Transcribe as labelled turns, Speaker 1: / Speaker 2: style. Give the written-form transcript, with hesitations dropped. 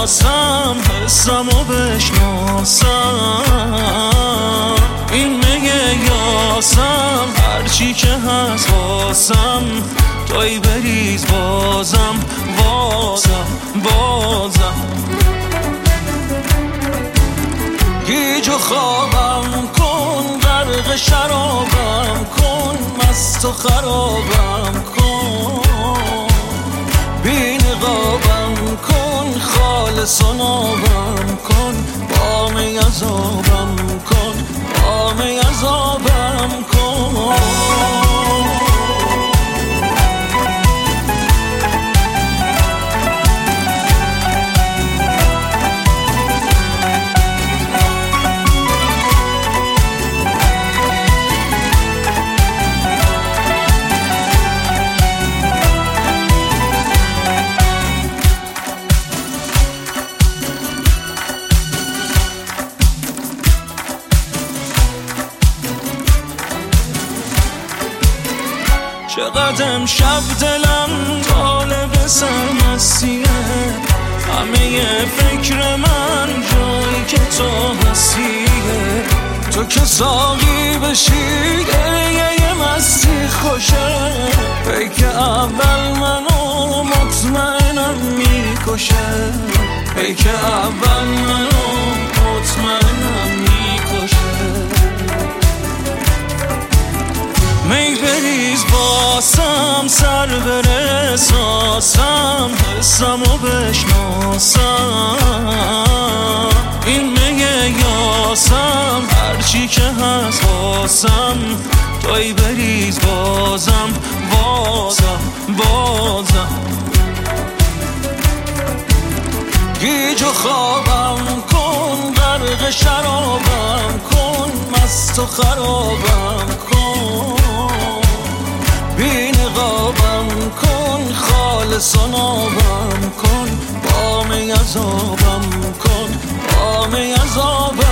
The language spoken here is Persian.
Speaker 1: یاسم حسمو بشناسم، این میگه یاسم هرچی که هست واسم، توی بریز بازم گیج و خوابم کن، غرق شرابم کن، مست و خرابم کن، بی نقابم کن، خالص و نابم کن، بام عذابم کن، بام عذابم کن. چقدر امشب دلم طالب سرمستیه، همه فکر من جایی که تو هستیه، تو که ساقی بشی گریه مستی خوشه، پیک اول منو مطمئنم میکشه، پیک اول منو مطمئنم میکشه، می بریز باسم سر بره احساسم، حسمو بشناسم، این میگه یاسم هرچی که هست واسم، توی بریز بازم گیج و خوابم کن، غرق شرابم کن، مست و خرابم کن، بی نقابم کن، خالص و نابم کن، بام عذابم کن، بام عذابم